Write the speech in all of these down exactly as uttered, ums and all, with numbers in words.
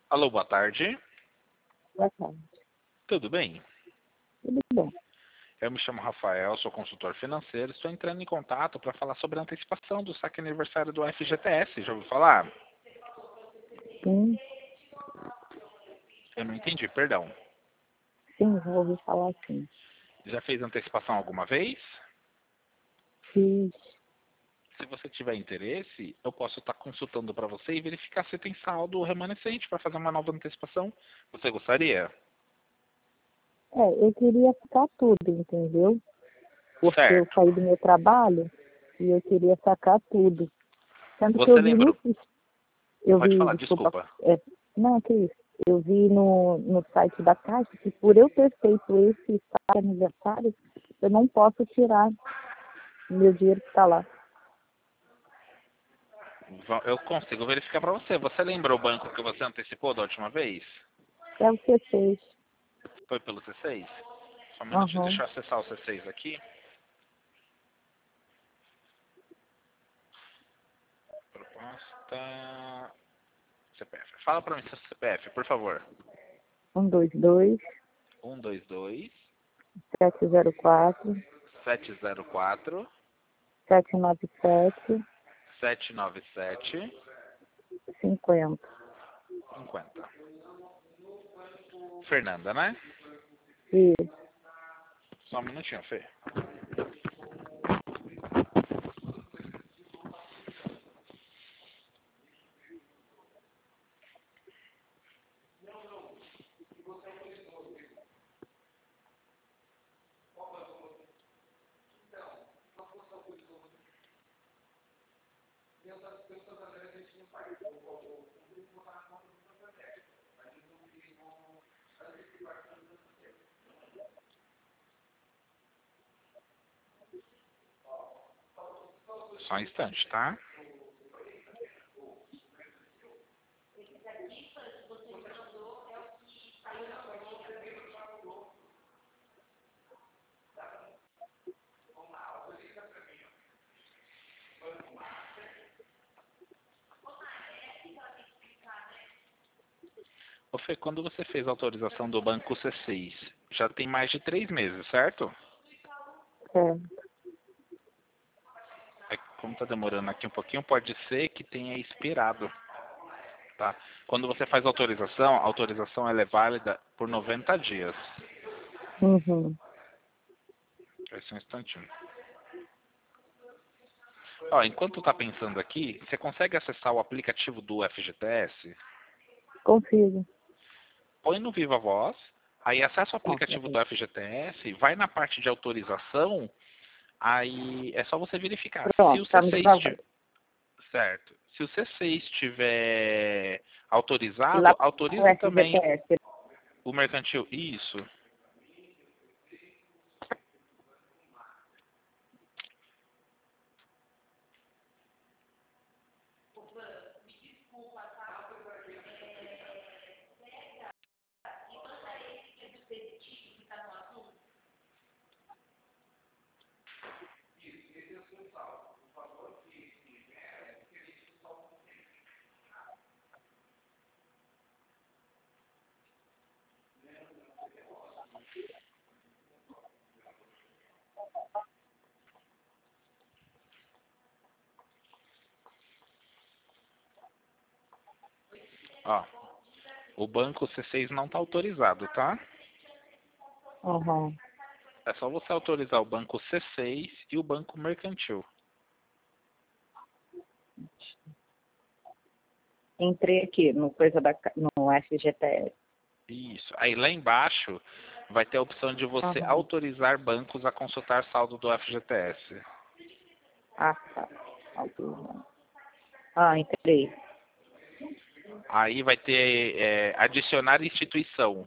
Alô, boa tarde. Boa tarde. Tudo bem? Tudo bom. Eu me chamo Rafael, sou consultor financeiro. Estou entrando em contato para falar sobre a antecipação do saque aniversário do F G T S. Já ouviu falar? Sim, Eu não entendi, perdão. sim, vou ouvir falar sim. Já fez antecipação alguma vez? Fiz. Se você tiver interesse, eu posso estar consultando para você e verificar se tem saldo remanescente para fazer uma nova antecipação. Você gostaria? É, eu queria ficar tudo, entendeu? Porque eu Certo. saí do meu trabalho e eu queria sacar tudo. Tanto que Você eu vi no... lembrou? Eu Pode vi, falar, desculpa, desculpa. é, não, que isso. Eu vi no, no site da Caixa que por eu ter feito esse saque aniversário, eu não posso tirar meu dinheiro que está lá. Va- Eu consigo verificar para você. Você lembra o banco que você antecipou da última vez? É o C seis. Foi pelo C seis? Só um minutinho, Aham. deixa eu acessar o C seis aqui. Proposta... C P F. Fala para mim seu C P F, por favor. um dois dois, um dois dois, sete zero quatro, sete zero quatro, sete nove sete, sete nove sete, cinquenta. cinquenta. Fernanda, né? Isso. Só um minutinho, Fê. Só um instante, tá? Ô Fê, quando você fez a autorização do banco C seis, já tem mais de três meses, certo? É. É, como tá demorando aqui um pouquinho, pode ser que tenha expirado, tá? Quando você faz a autorização, a autorização ela é válida por noventa dias. Uhum. Vai ser um instantinho. Ó, enquanto tá pensando aqui, você consegue acessar o aplicativo do F G T S? Consigo. Põe no Viva Voz, aí acessa o Tá, aplicativo peraí. do F G T S, vai na parte de autorização, aí é só você verificar. Se Pronto, o tá C me seis dizendo. estiver certo, se o C seis estiver E lá autorizado, o autoriza também F G T S. o mercantil. Isso. Ó, o banco C seis não está autorizado, tá? Uhum. É só você autorizar o banco C seis e o banco mercantil. Entrei aqui no coisa da ca- no F G T S. Isso. Aí lá embaixo vai ter a opção de você Uhum. autorizar bancos a consultar saldo do F G T S. Ah, tá. Autorizando. Ah, entrei. Aí vai ter é, adicionar instituição.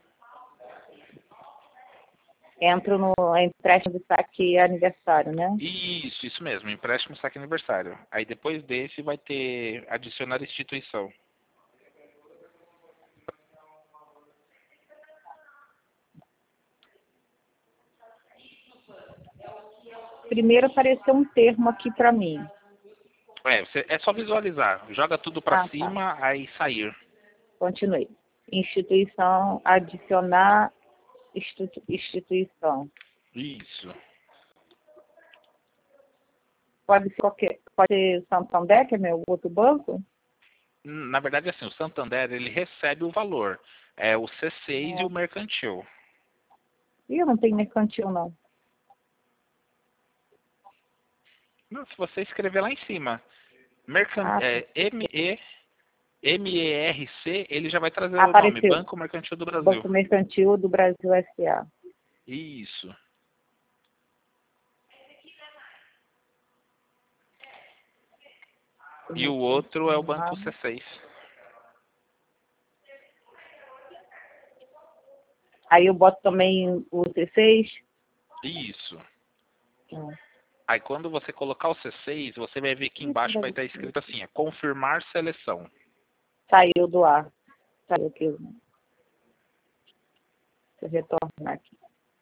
Entro no empréstimo de saque aniversário, né? Isso, isso mesmo, empréstimo saque aniversário. Aí depois desse vai ter adicionar instituição. Primeiro apareceu um termo aqui para mim. É, você, é só visualizar. Joga tudo para Ah, tá. cima, aí sair. Continuei. Instituição, adicionar institu- instituição. Isso. Pode ser qualquer, pode ser Santander, que é meu outro banco? Na verdade, assim, o Santander, ele recebe o valor. É o C seis e o Não. mercantil. Ih, eu não tenho mercantil, não. Não, se você escrever lá em cima, mercan Ah, é, M E, M E R C, ele já vai trazer o nome, apareceu. Banco Mercantil do Brasil. Banco Mercantil do Brasil S A. Isso. E o outro é o Banco C seis. Aí eu boto também o C seis. Isso. Hum. Aí quando você colocar o C seis, você vai ver que embaixo vai estar escrito assim, é confirmar seleção. Saiu do ar. Saiu aqui. Deixa eu retornar aqui.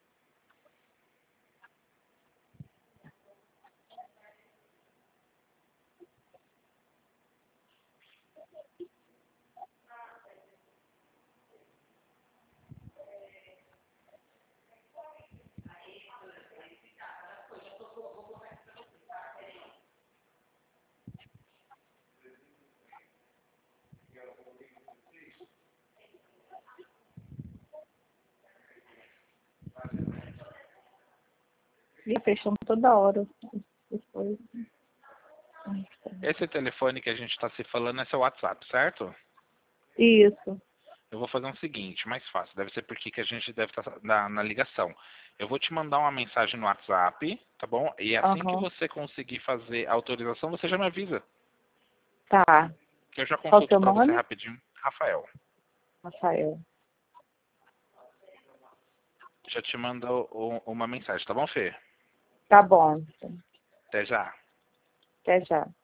Ih, fechando toda hora. Depois. Esse telefone que a gente está se falando é seu WhatsApp, certo? Isso. Eu vou fazer o seguinte, mais fácil. Deve ser porque que a gente deve estar na, na ligação. Eu vou te mandar uma mensagem no WhatsApp, tá bom? E assim que Aham. você conseguir fazer a autorização, você já me avisa. Tá. Que eu já Qual o consulto seu para você nome? rapidinho. Rafael, Rafael. já te mando o- uma mensagem, tá bom, Fê? Tá bom. Até já. Até já.